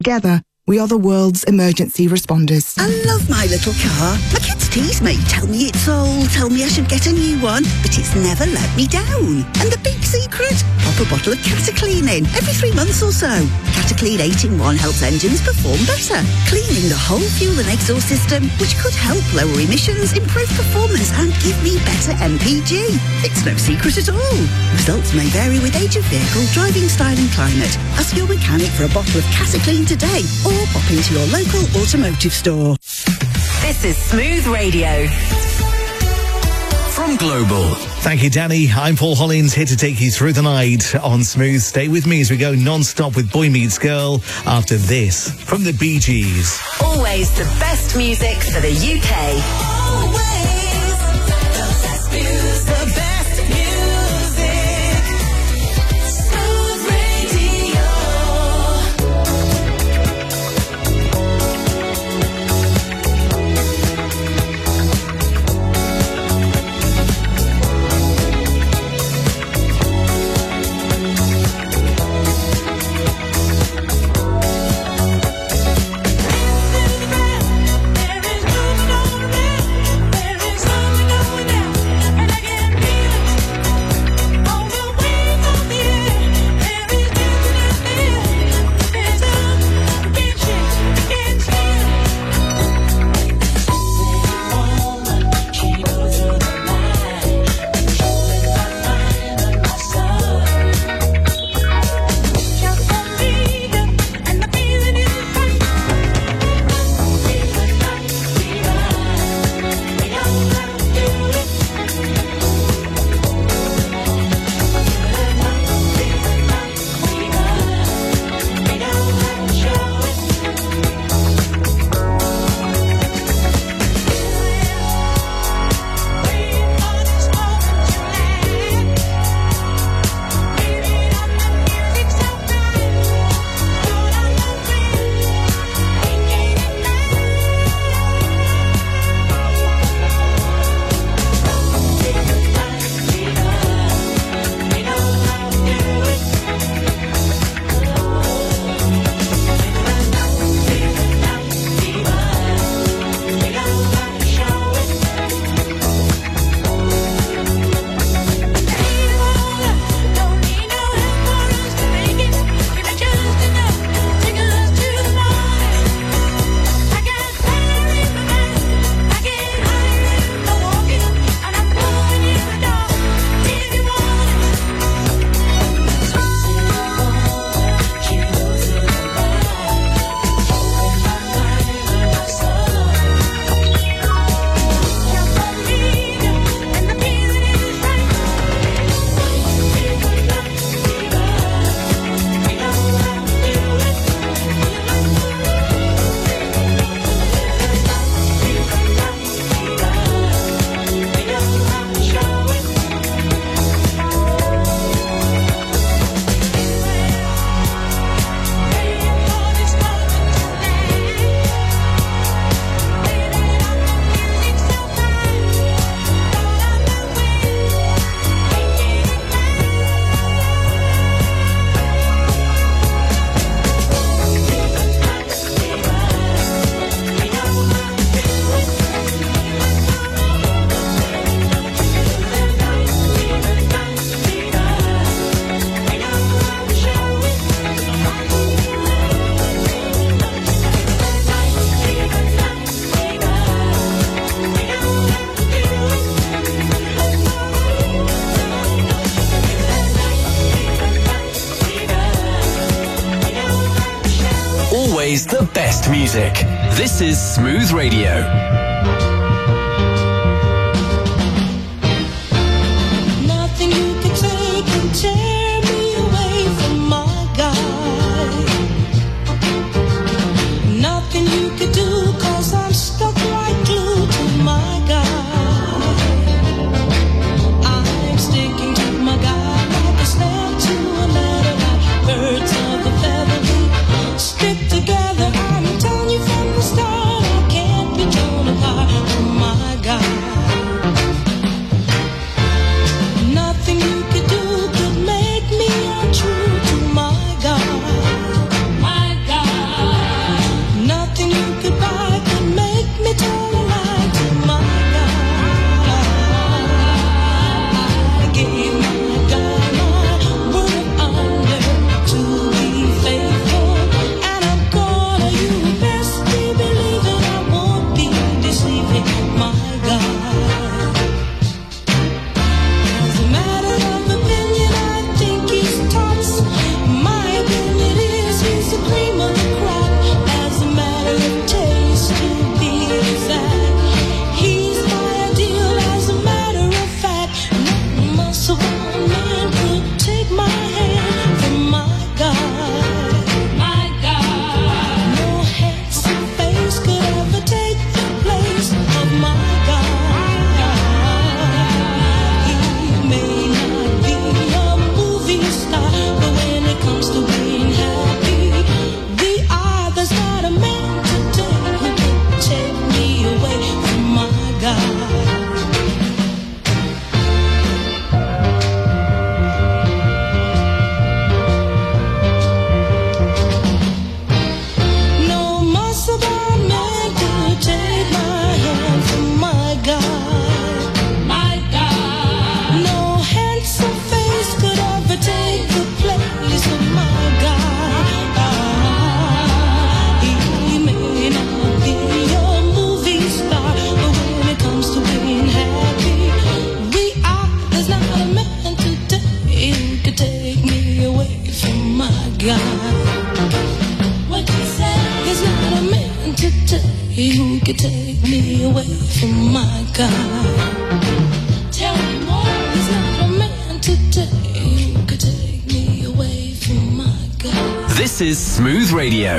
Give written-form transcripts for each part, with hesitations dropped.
Together, we are the world's emergency responders. I love my little car. My kids tease me, tell me it's old, tell me I should get a new one, but it's never let me down. And the big secret? Pop a bottle of Cataclean in every 3 months or so. Cataclean 8-in-1 helps engines perform better, cleaning the whole fuel and exhaust system, which could help lower emissions, improve performance and give me better MPG. It's no secret at all. Results may vary with age of vehicle, driving style and climate. Ask your mechanic for a bottle of Cataclean today or pop into your local automotive store. This is Smooth Radio. From Global. Thank you, Danny. I'm Paul Hollins, here to take you through the night on Smooth. Stay with me as we go non-stop with Boy Meets Girl after this from the Bee Gees. Always the best music for the UK. Always the best music. The best music. Smooth Radio. Always the best music. This is Smooth Radio. Nothing you can take can tear me away from my God. Nothing you can do, 'cause I'm stuck like glue to my God. I'm sticking to my God like a snap to a ladder, like birds of a feather. Stick together, I'm telling you from the start, I can't be torn apart. today? Who could take me away from my God? Tell me more, he's not a man today. Who could take me away from my God? This is Smooth Radio.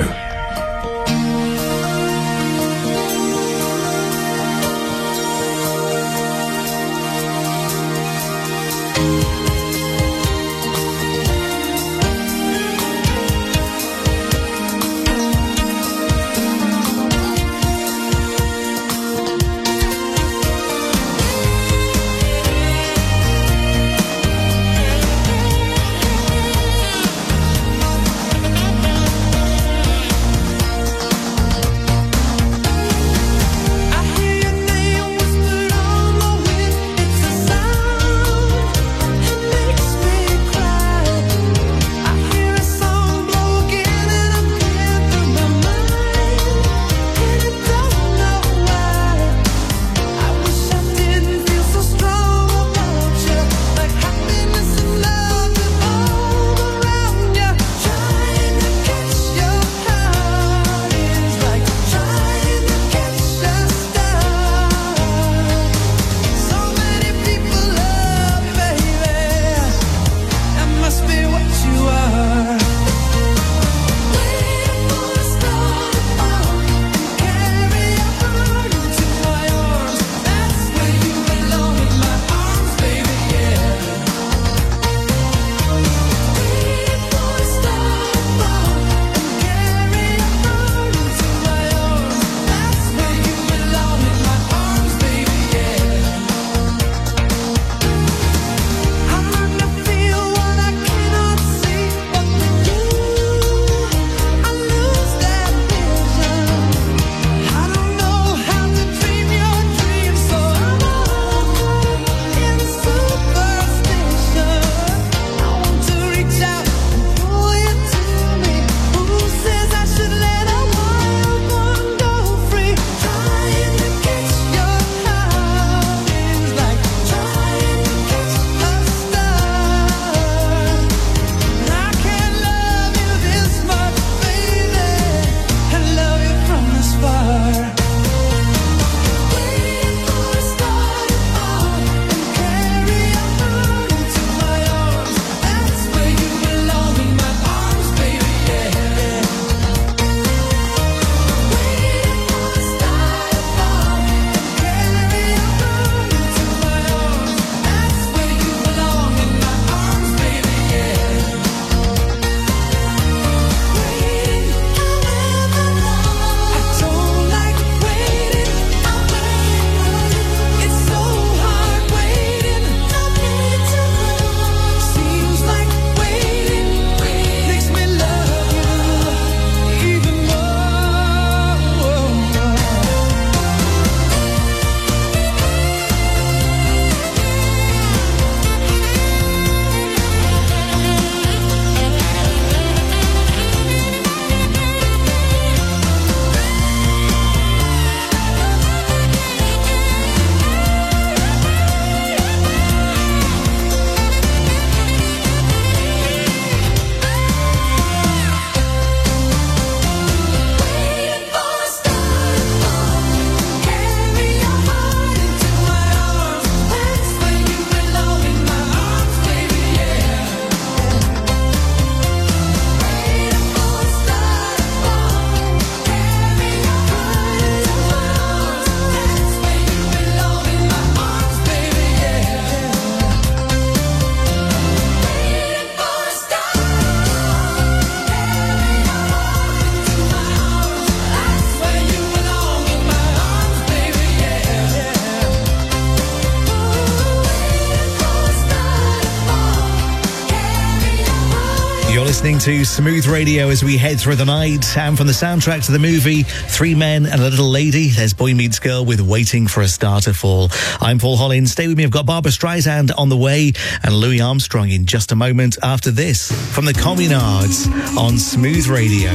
Listening to Smooth Radio as we head through the night. And from the soundtrack to the movie Three Men and a Little Lady, there's Boy Meets Girl with Waiting for a Star to Fall. I'm Paul Hollins. Stay with me. I've got Barbara Streisand on the way and Louis Armstrong in just a moment after this from the Communards on Smooth Radio.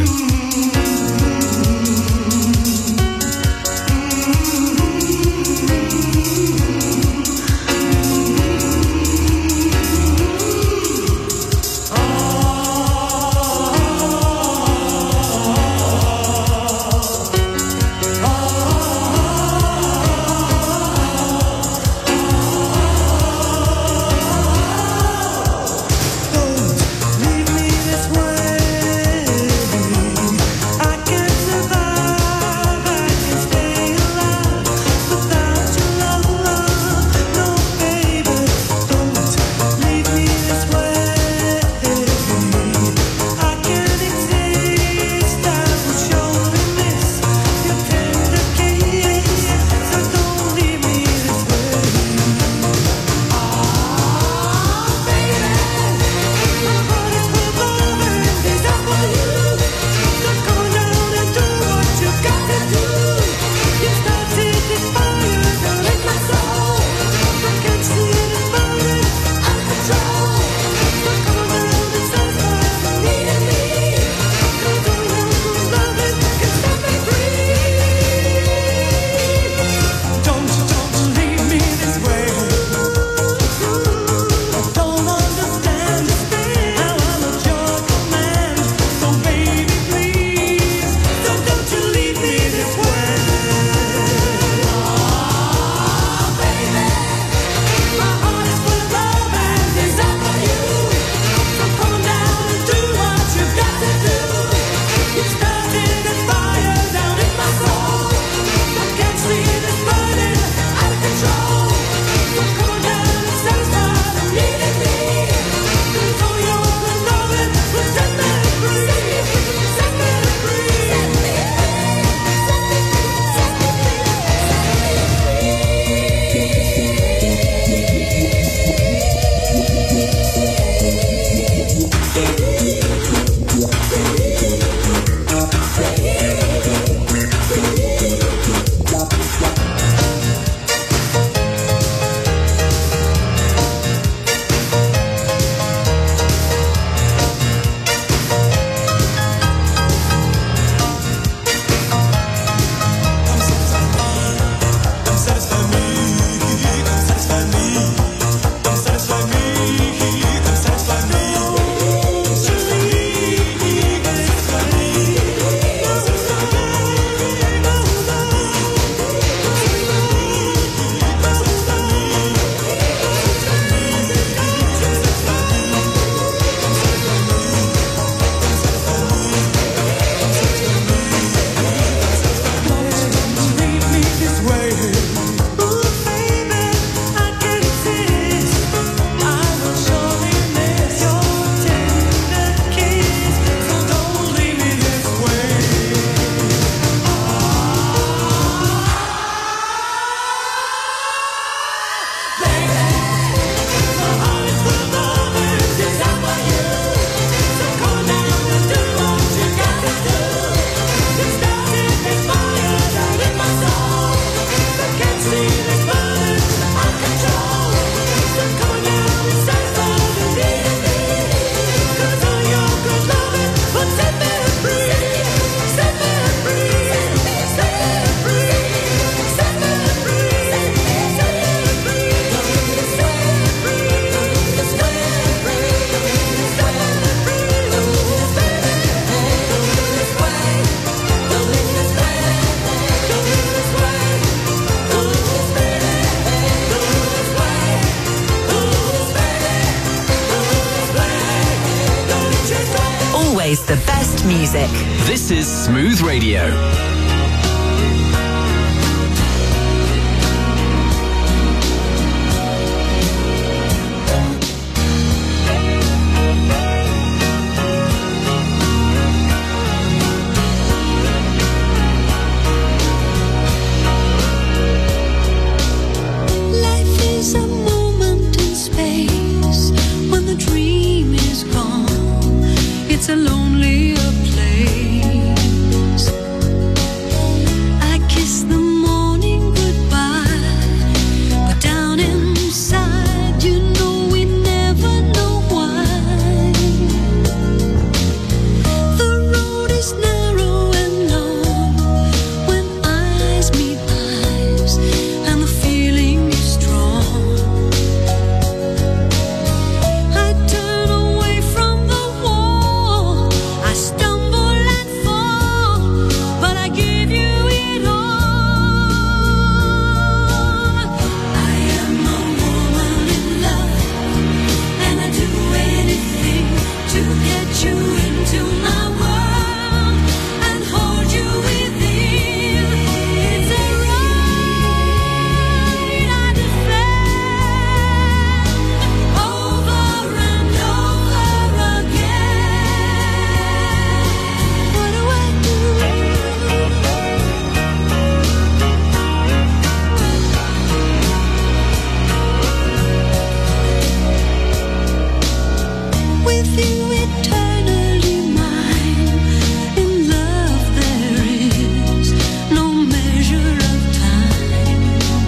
music. This is Smooth Radio. It's a lonelier place. I kiss the morning goodbye, but down inside, you know we never know why. The road is narrow and long when eyes meet eyes, and the feeling is strong. I turn away from the wall, I stumble and fall, but I give you it all. I am a woman in love, and I do anything to get you into my world and hold you within. It's a ride I defend over and over again. What do I do? With you eternally mine, in love there is no measure of time.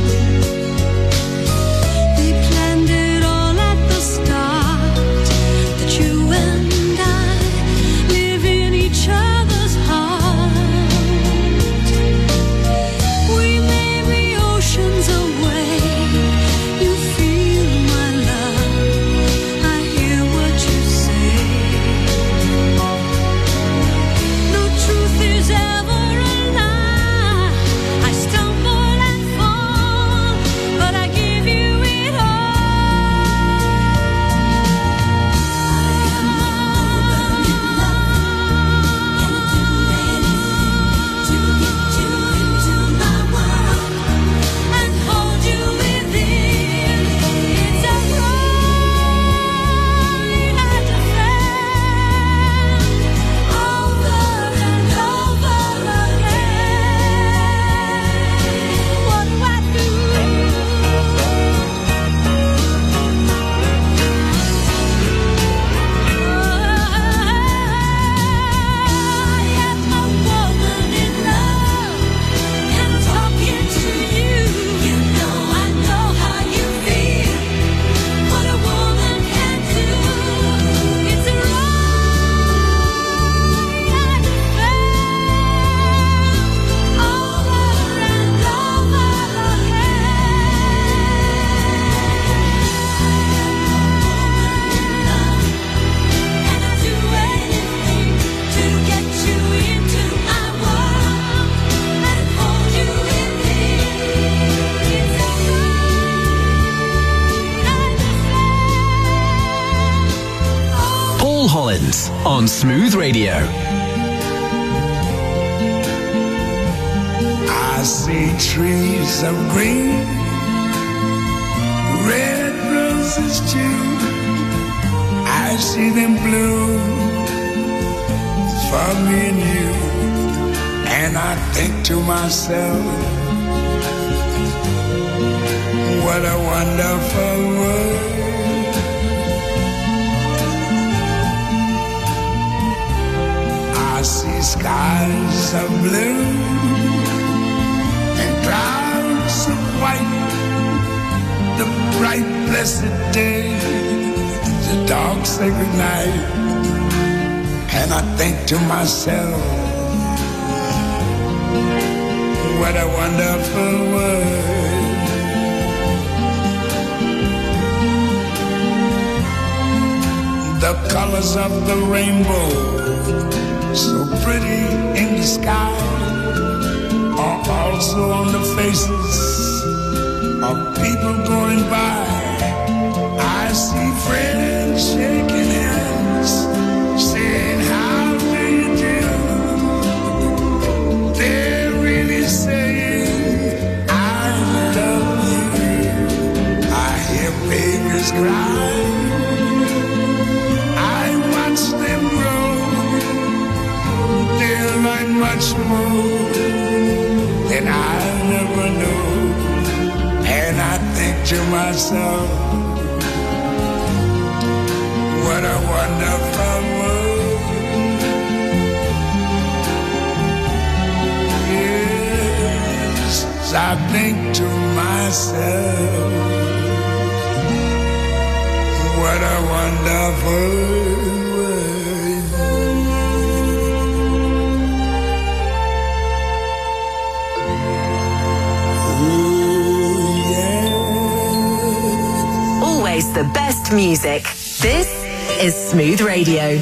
We planned it all at the start, that you and I live in each other's heart. We may be oceans away, you feel my love, I hear what you say. No truth is ever a lie, I stumble and fall, but I give you it all. To get you into my world and hold you within. It's a ride I defend over and over again. What do I do? I am a woman in love, and I'm talking to you. You know I know how you feel, what a woman can do. It's a ride I defend over and over again. And I do anything to get you into my world and hold you within. It's a ride Paul Hollins on Smooth Radio. I see trees of green, red roses too. I see them bloom for me and you. And I think to myself, what a wonderful world. I see skies of blue and clouds of white, the bright blessed day, the dark sacred night. And I think to myself, what a wonderful world. The colors of the rainbow, so pretty in the sky, are also on the faces of people going by. I see friends shaking hands, saying, how do you do? then I'll never know. And I think to myself, what a wonderful world. Yes, I think to myself, what a wonderful world. Oh, yeah. Always the best music. This is Smooth Radio.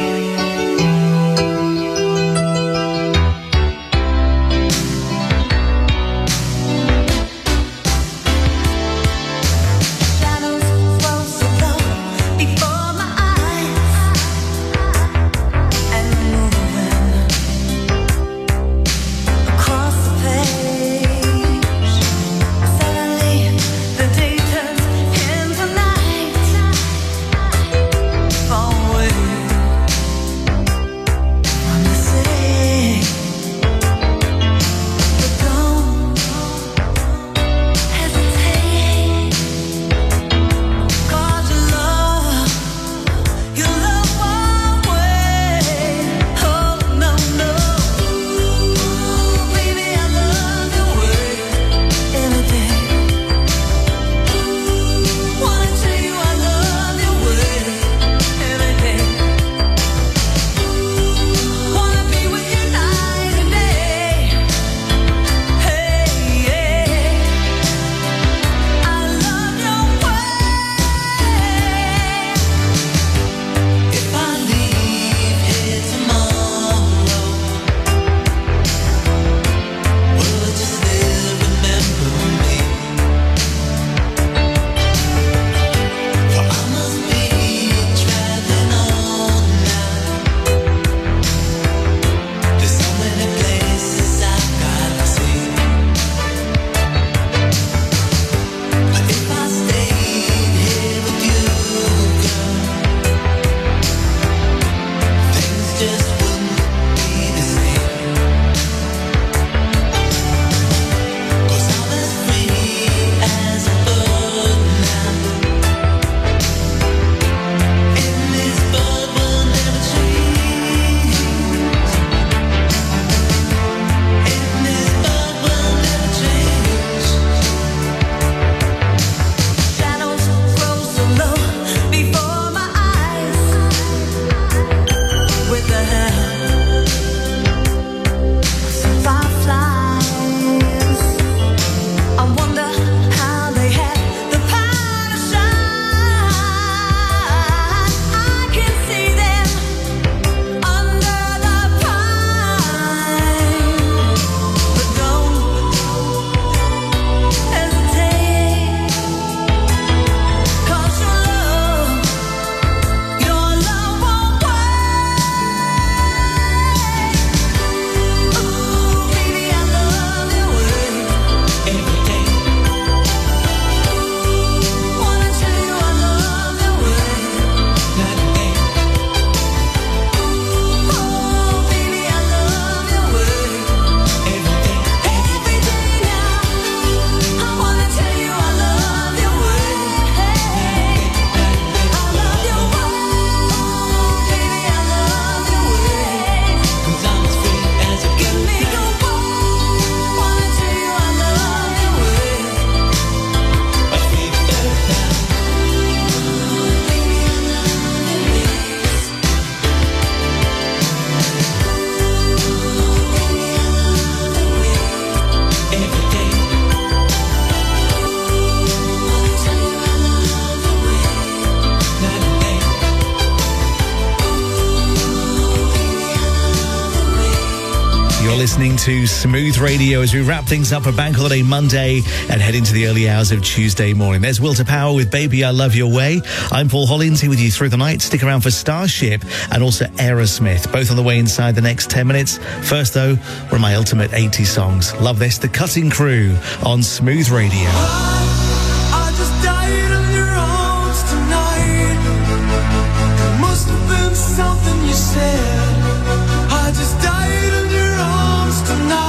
Listening to Smooth Radio as we wrap things up for Bank Holiday Monday and head into the early hours of Tuesday morning. There's Will to Power with Baby I Love Your Way. I'm Paul Hollins here with you through the night. Stick around for Starship and also Aerosmith, both on the way inside the next 10 minutes. First, though, one of my ultimate 80 songs. Love this, The Cutting Crew on Smooth Radio. I just died in your arms tonight. It must have been something you said. I just died in your arms tonight.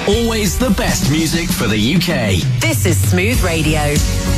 Always the best music for the UK. This is Smooth Radio.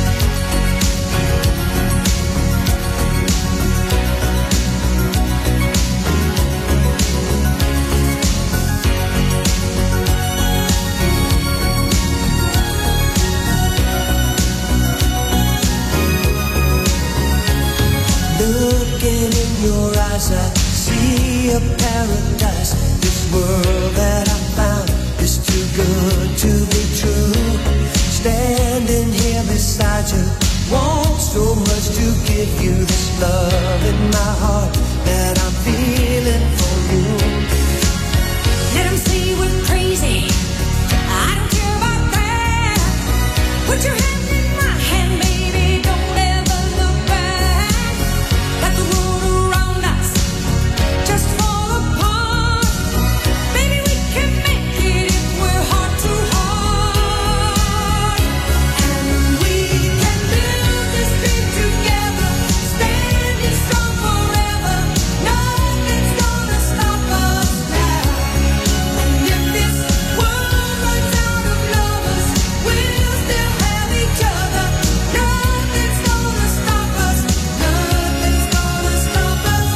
Looking in your eyes, I see a paradise. This world that I found is too good to be true. Standing here beside you, want so much to give you this love in my heart that I'm feeling for you. Let 'em say we're crazy. I don't care about that. Put your hand in my hand, baby. Don't ever look back. Let the world around us just fall apart. Baby, we can make it if we're heart to heart. And we can build this dream together, standing strong forever. Nothing's gonna stop us now. And if this world runs out of lovers, we'll still have each other. Nothing's gonna stop us. Nothing's gonna stop us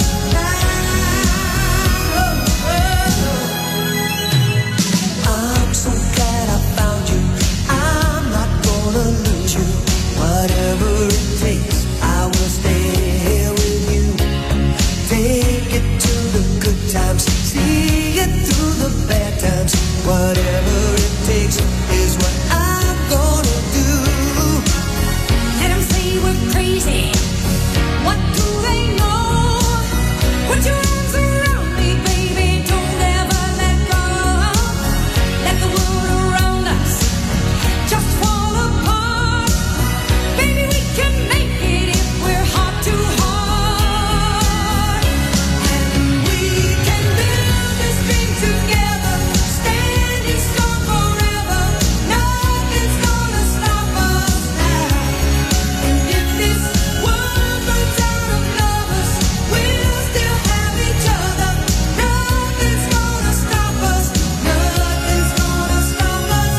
now. I'm so glad I found you. I'm not gonna lose you. Whatever it takes, I will stay here with you. Take it to the good times, see it through the bad times. Whatever it takes is what I'm gonna do. Let 'em say we're crazy. What do they know? Put your arms around me, baby. Don't ever let go. Let the world around us just fall apart. Baby, we can make it if we're heart to heart. And we can build this dream together, standing strong forever. Nothing's gonna stop us now. And if this world runs out of lovers, we'll still have each other. Nothing's gonna stop us. Nothing's gonna stop us.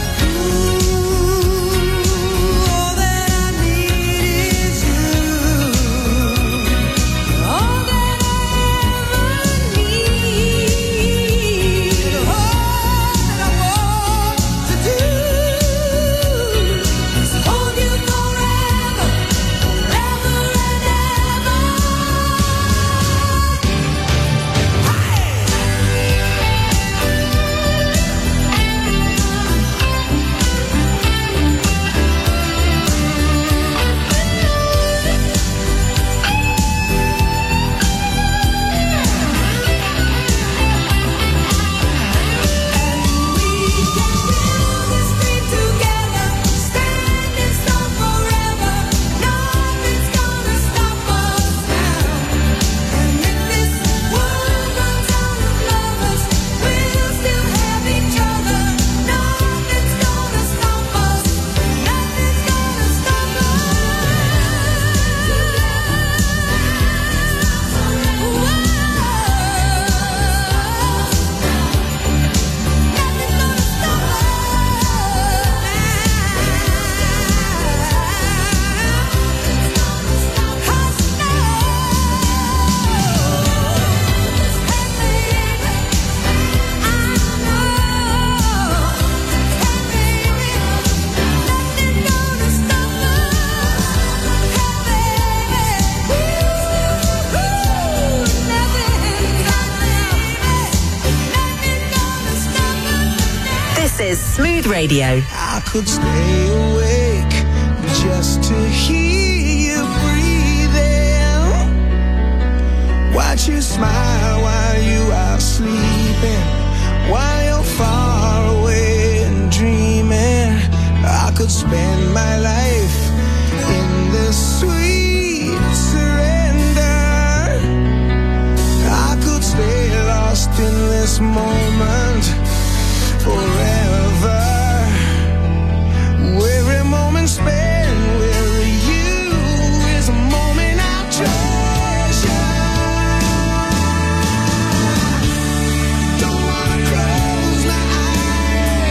Ooh, all that I need is you. All that I ever need. All that I want to do is hold you forever, forever and ever. This is Smooth Radio. I could stay awake just to hear you breathing. Watch you smile while you are sleeping, while you're far away and dreaming. I could spend my life in the sweet surrender. I could stay lost in this moment forever. Every moment spent with you is a moment I'll treasure. Don't wanna close my eyes.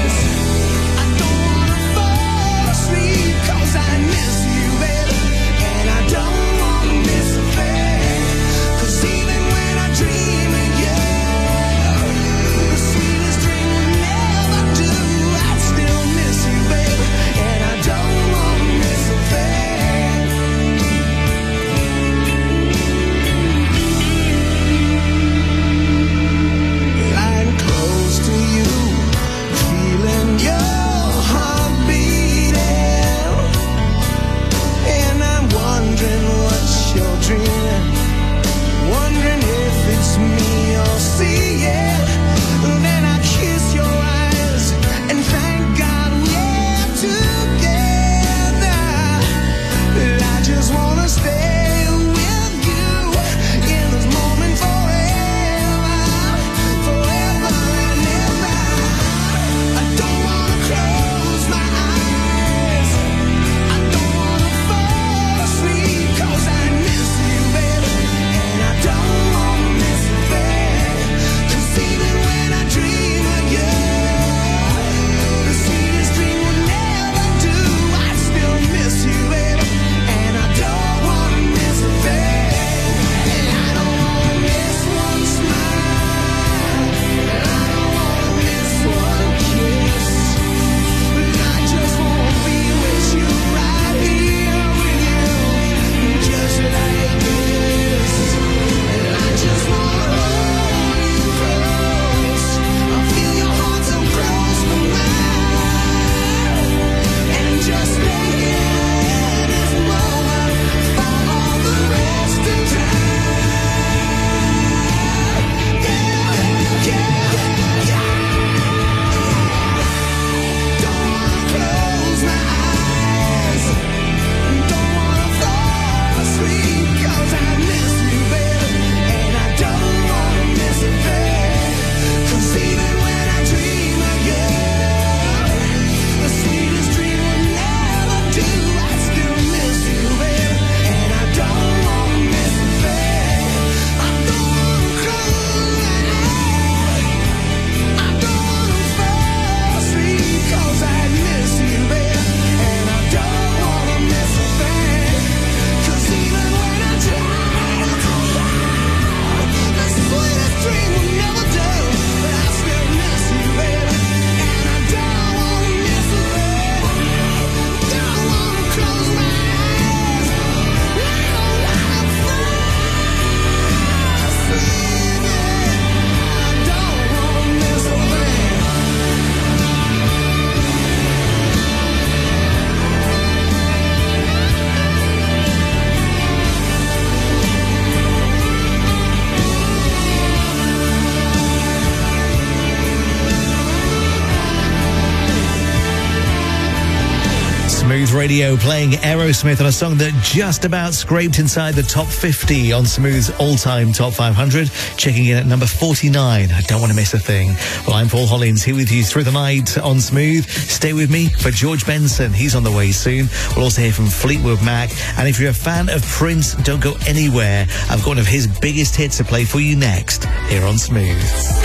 Radio, playing Aerosmith on a song that just about scraped inside the top 50 on Smooth's all-time top 500, checking in at number 49. I don't want to miss a thing. Well, I'm Paul Hollins, here with you through the night on Smooth. Stay with me for George Benson. He's on the way soon. We'll also hear from Fleetwood Mac. And if you're a fan of Prince, don't go anywhere. I've got one of his biggest hits to play for you next, here on Smooth.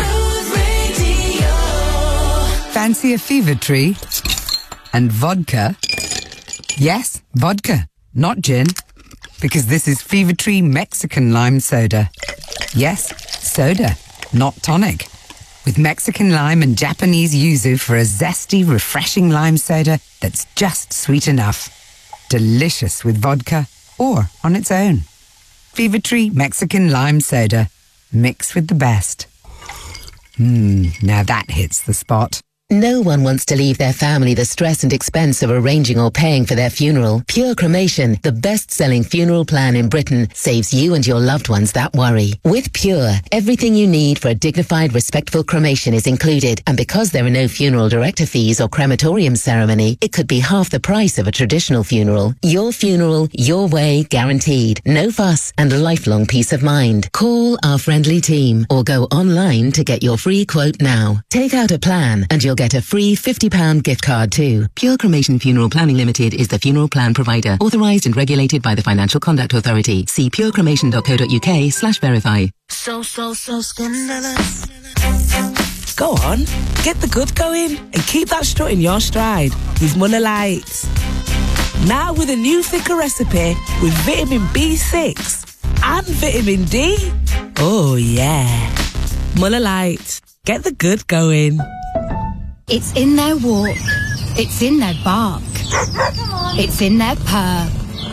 Fancy a fever tree? And vodka? Yes, vodka, not gin. Because this is Fever Tree Mexican Lime Soda. Yes, soda, not tonic. With Mexican lime and Japanese yuzu for a zesty, refreshing lime soda that's just sweet enough. Delicious with vodka or on its own. Fever Tree Mexican Lime Soda. Mix with the best. Now that hits the spot. No one wants to leave their family the stress and expense of arranging or paying for their funeral. Pure Cremation, the best-selling funeral plan in Britain, saves you and your loved ones that worry. With Pure, everything you need for a dignified, respectful cremation is included. And because there are no funeral director fees or crematorium ceremony, it could be half the price of a traditional funeral. Your funeral, your way, guaranteed. No fuss and lifelong peace of mind. Call our friendly team or go online to get your free quote now. Take out a plan and you'll get a free £50 gift card too. Pure Cremation Funeral Planning Limited is the funeral plan provider, authorised and regulated by the Financial Conduct Authority. See purecremation.co.uk/verify. So scandalous. Go on, get the good going and keep that strut in your stride with Muller Lights. Now with a new thicker recipe with vitamin B6 and vitamin D. Oh yeah. Muller Lights, get the good going. It's in their walk. It's in their bark. It's in their purr.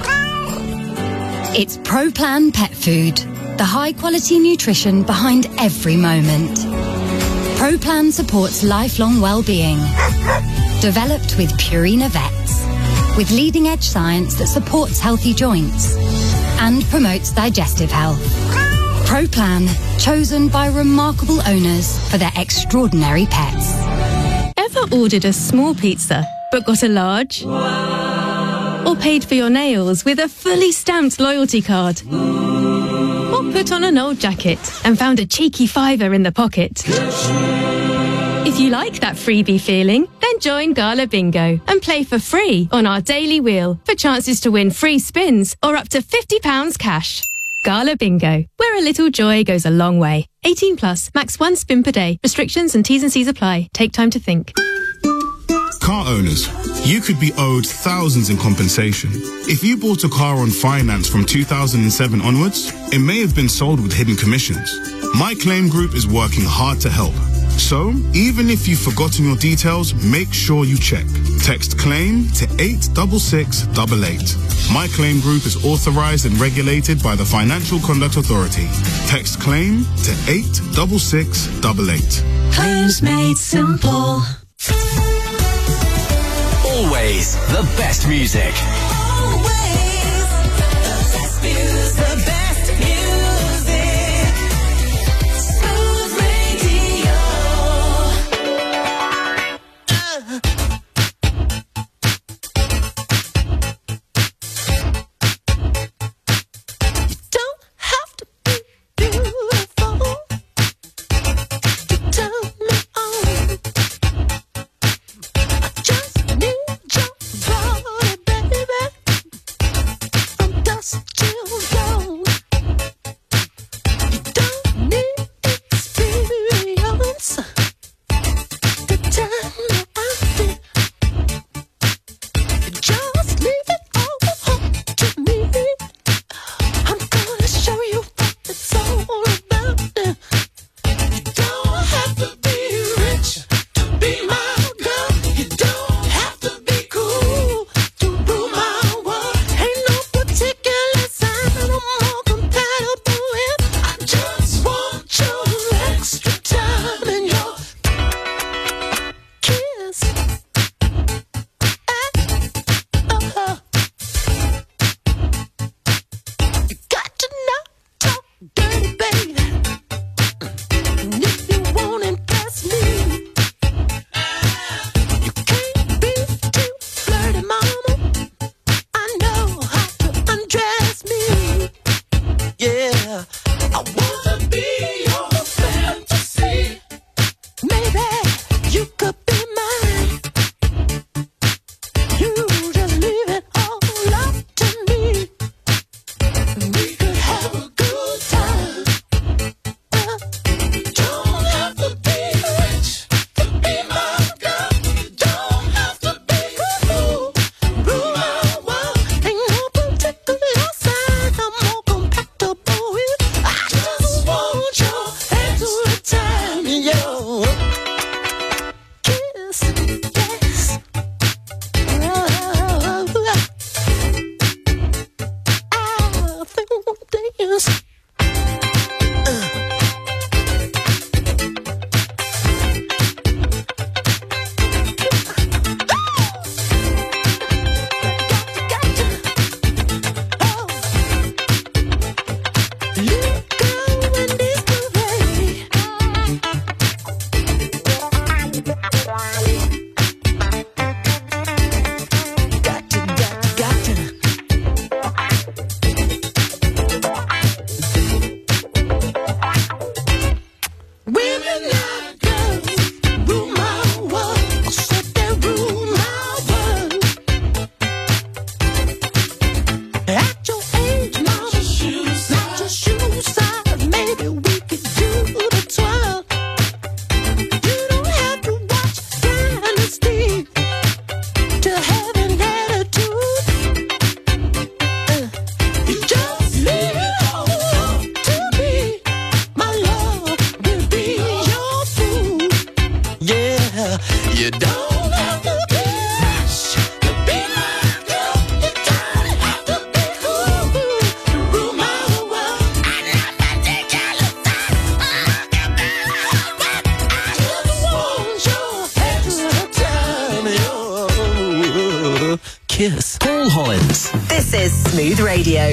It's ProPlan Pet Food, the high-quality nutrition behind every moment. ProPlan supports lifelong well-being. Developed with Purina Vets, with leading-edge science that supports healthy joints and promotes digestive health. ProPlan, chosen by remarkable owners for their extraordinary pets. Ever ordered a small pizza but got a large? Or paid for your nails with a fully stamped loyalty card? Or put on an old jacket and found a cheeky £5 in the pocket? If you like that freebie feeling, then join Gala Bingo and play for free on our daily wheel for chances to win free spins or up to £50 cash. Gala Bingo, where a little joy goes a long way. 18 plus, max 1 spin per day. Restrictions and T's and C's apply. Take time to think. Car owners, you could be owed thousands in compensation. If you bought a car on finance from 2007 onwards, it may have been sold with hidden commissions. My Claim Group is working hard to help. So, even if you've forgotten your details, make sure you check. Text CLAIM to 86688. My Claim Group is authorized and regulated by the Financial Conduct Authority. Text CLAIM to 86688. Claims made simple. Always the best music. Always the best music. Smooth Radio. Don't have to be beautiful to tell me on. I just need your body, baby. kiss. Paul Hollins. This is Smooth Radio.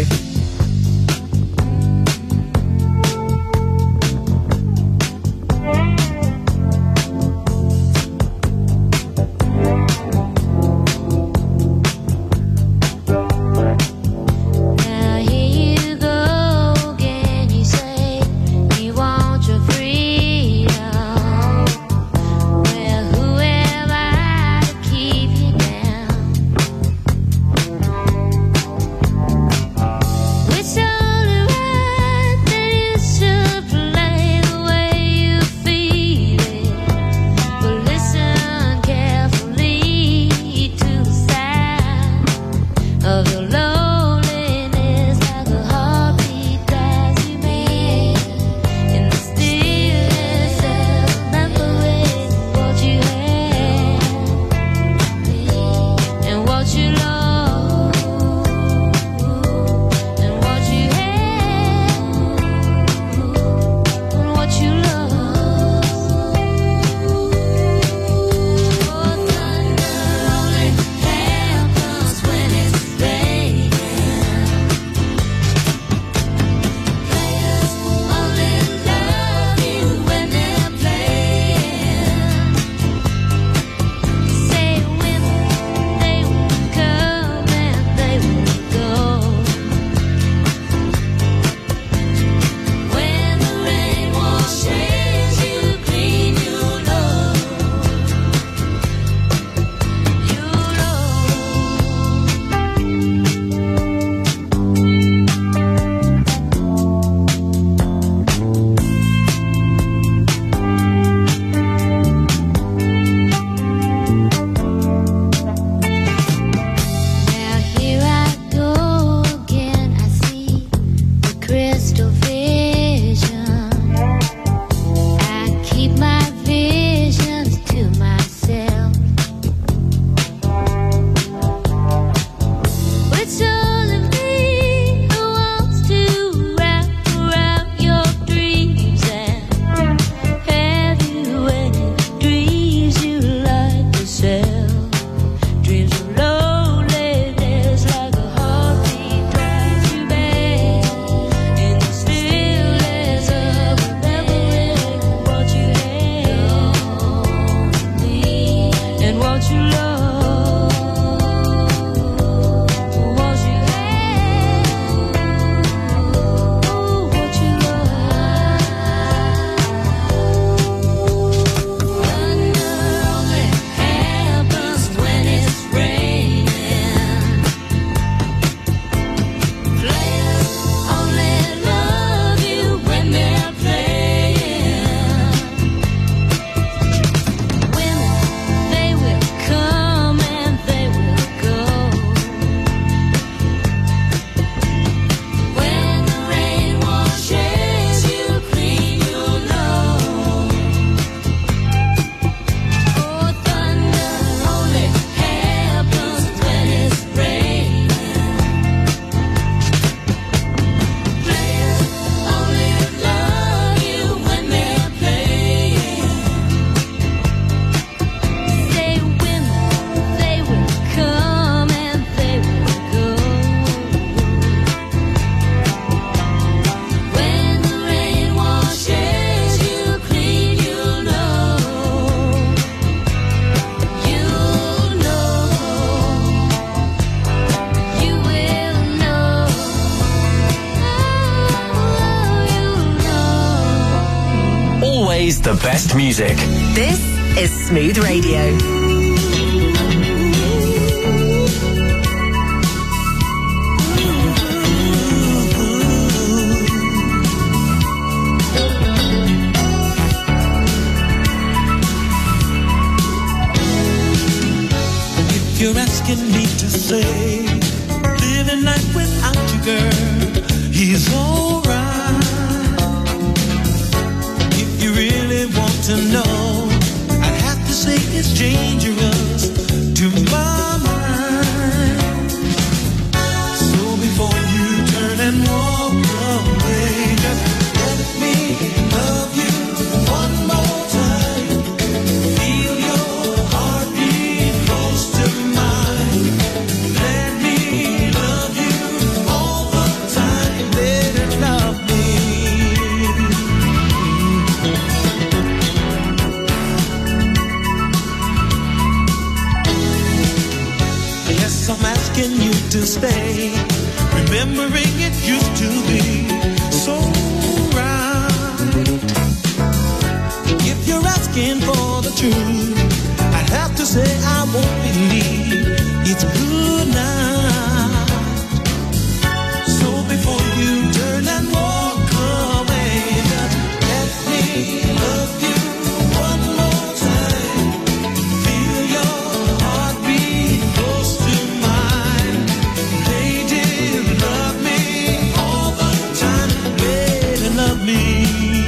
The best music. This is Smooth Radio. If you're asking me to say, living life without you, girl, he's alright. If you really want to know, I'd have to say it's dangerous to my mind. So before you turn and walk away, just let me love you one more time. Feel your heartbeat close to mine. to stay. Remembering it used to be so right. If you're asking for the truth, I'd have to say I won't believe it's good night. So before you turn and walk away, just let me love you one more time. Feel your heartbeat close to mine. Lady, love me all the time. Lady, love me.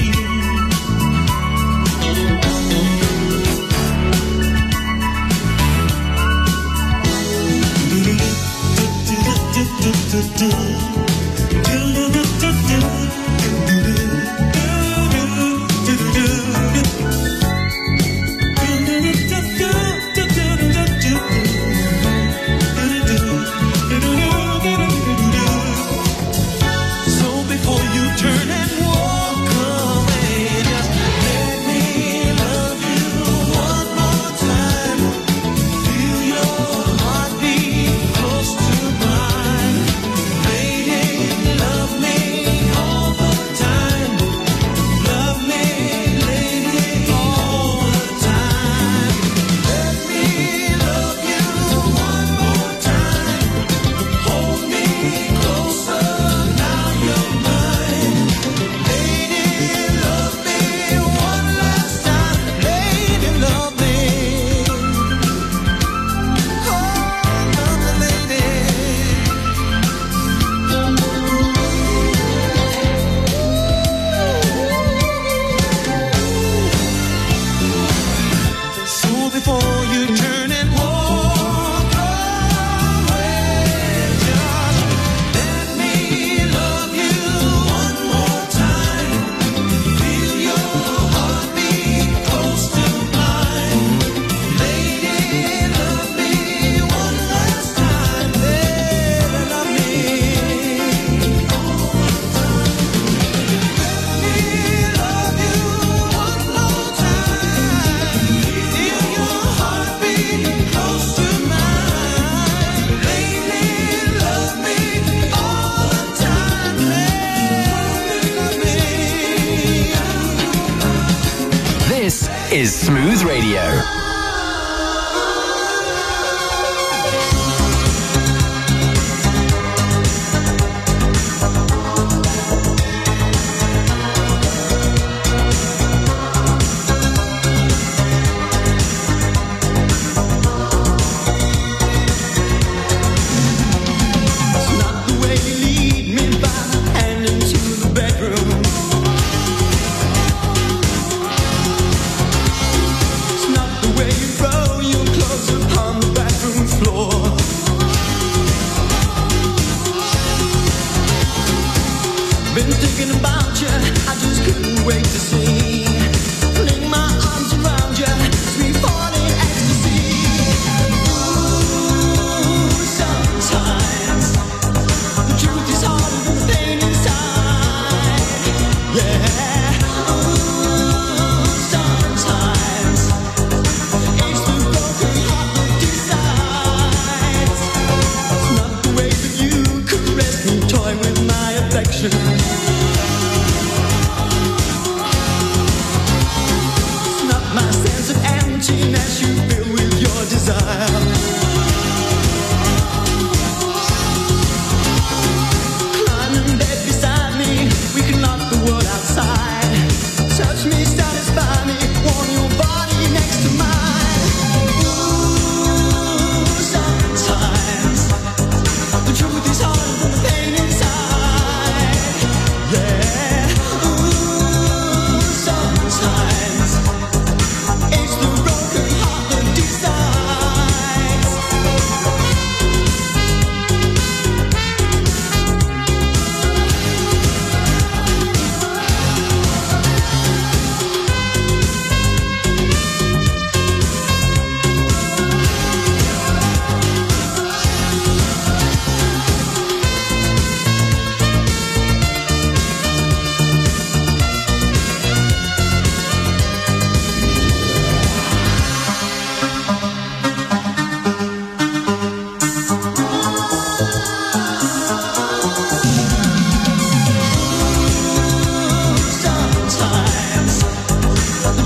So before you turn and walk away, just let me love you one more time. Feel your heartbeat close to mine. Lady, love me all the time. Love me, lady, all the time. Let me love you one more time. Hold me closer, now you're mine. Lady, love me one last time. Lady, love me. Oh, love the lady. So before you turn and walk away, just let me love you one more time. Feel your heartbeat close to mine. Lady, love me one last time. Lady, love me. Let me love you one more time. Feel your heartbeat close to mine. Lady, love me all the time. Lady, love me. This is Smooth Radio. It's not the way you lead me by hand into the bedroom. It's not the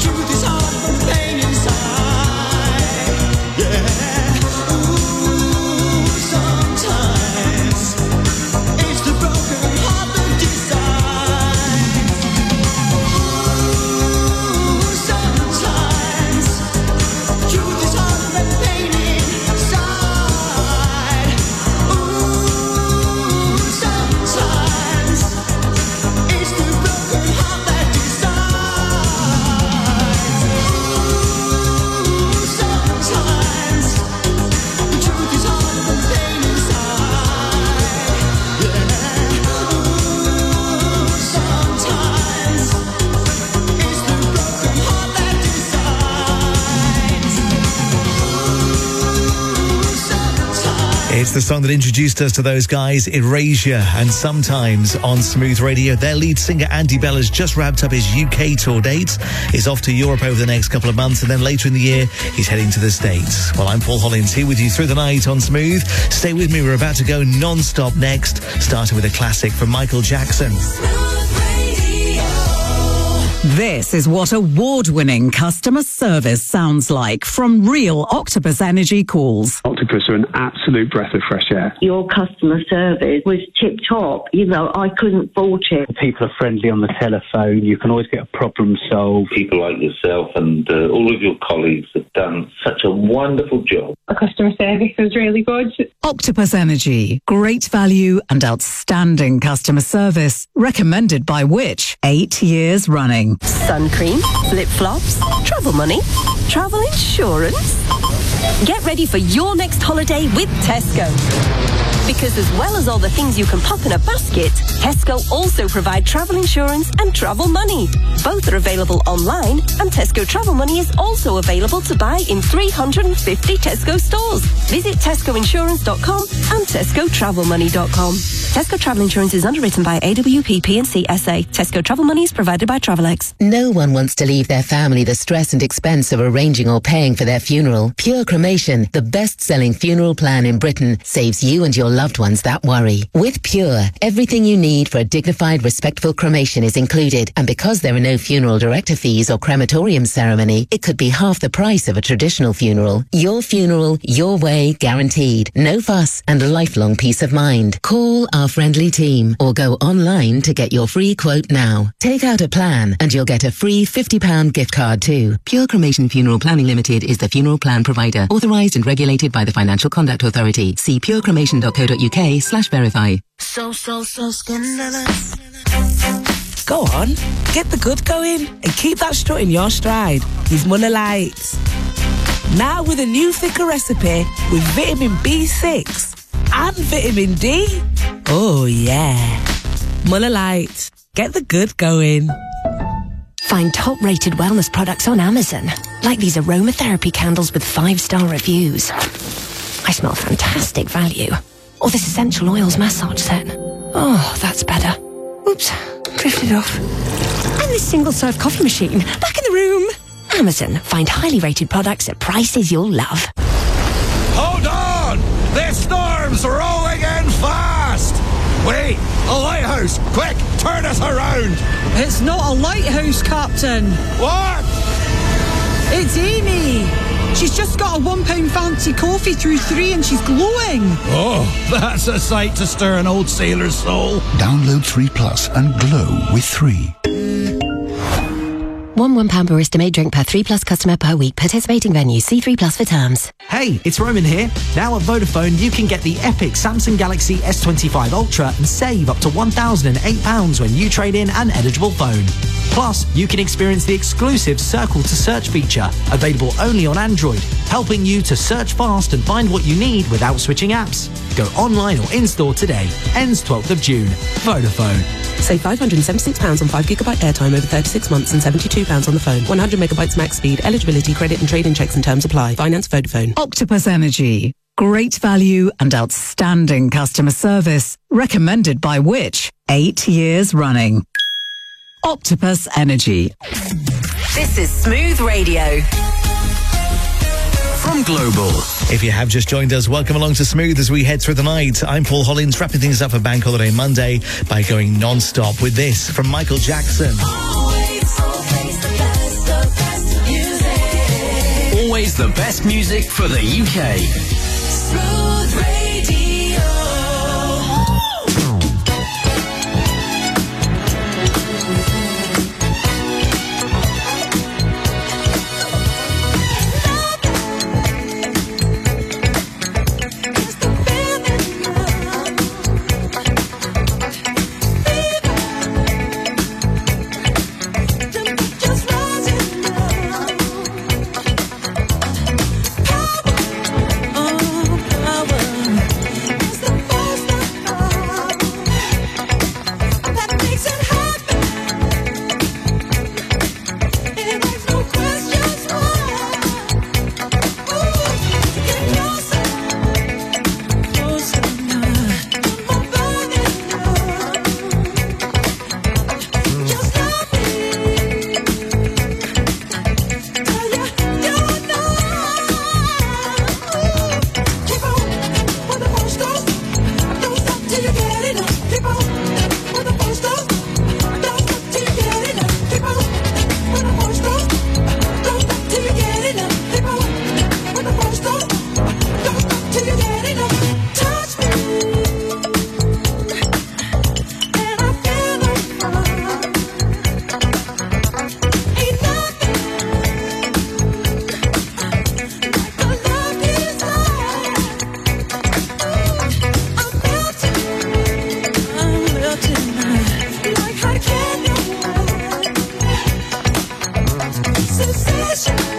It's the song that introduced us to those guys, Erasure, and Sometimes on Smooth Radio. Their lead singer, Andy Bell, has just wrapped up his UK tour dates. He's off to Europe over the next couple of months, and then later in the year, he's heading to the States. Well, I'm Paul Hollins, here with you through the night on Smooth. Stay with me, we're about to go non-stop next, starting with a classic from Michael Jackson. This is what award-winning customer service sounds like from real Octopus Energy calls. Octopus are an absolute breath of fresh air. Your customer service was tip-top. You know, I couldn't fault it. People are friendly on the telephone. You can always get a problem solved. People like yourself and all of your colleagues have done such a wonderful job. The customer service was really good. Octopus Energy. Great value and outstanding customer service. Recommended by Which? 8 years running. Sun cream, flip-flops, travel money, travel insurance. Get ready for your next holiday with Tesco. Because as well as all the things you can pop in a basket, Tesco also provide travel insurance and travel money. Both are available online, and Tesco Travel Money is also available to buy in 350 Tesco stores. Visit tescoinsurance.com and tescotravelmoney.com. Tesco Travel Insurance is underwritten by AWP P&C SA. Tesco Travel Money is provided by Travelex. No one wants to leave their family the stress and expense of arranging or paying for their funeral. Pure Cremation, the best-selling funeral plan in Britain, saves you and your loved ones that worry. With Pure, everything you need for a dignified, respectful cremation is included. And because there are no funeral director fees or crematorium ceremony, it could be half the price of a traditional funeral. Your funeral, your way, guaranteed. No fuss and a lifelong peace of mind. Call our friendly team or go online to get your free quote now. Take out a plan and you'll get a free £50 gift card too. Pure Cremation Funeral Planning Limited is the funeral plan provider, authorised and regulated by the Financial Conduct Authority. See purecremation.co.uk/verify. So scandalous. Go on, get the good going and keep that strut in your stride with Muller Lights. Now with a new thicker recipe with vitamin B6 and vitamin D. Oh yeah. Muller Lights, get the good going. Find top-rated wellness products on Amazon, like these aromatherapy candles with 5-star reviews. I smell fantastic value. Or this essential oils massage set. Oh, that's better. Oops, drifted off. And this single-serve coffee machine, back in the room. Amazon, find highly rated products at prices you'll love. Hold on! This storm's rolling in fast! Wait, a lighthouse! Quick, turn us around! It's not a lighthouse, Captain. What? It's Amy. She's just got a £1 fancy coffee through 3 and she's glowing. Oh, that's a sight to stir an old sailor's soul. Download 3 Plus and glow with 3. £1 barista made drink per 3 Plus customer per week. Participating venues. See 3 Plus for terms. Hey, it's Roman here. Now at Vodafone, you can get the epic Samsung Galaxy S25 Ultra and save up to £1,008 when you trade in an eligible phone. Plus, you can experience the exclusive Circle to Search feature, available only on Android, helping you to search fast and find what you need without switching apps. Go online or in-store today. Ends 12th of June. Vodafone. Save £576 on 5GB airtime over 36 months and £72 on the phone. 100 megabytes max speed. Eligibility, credit and trade-in checks and terms apply. Finance Vodafone. Octopus Energy. Great value and outstanding customer service. Recommended by Which? 8 years running. Octopus Energy. This is Smooth Radio. From Global. If you have just joined us, welcome along to Smooth as we head through the night. I'm Paul Hollins, wrapping things up for Bank Holiday Monday by going non-stop with this from Michael Jackson. Always the best, always the best music for the UK. Smooth Radio. Sensation.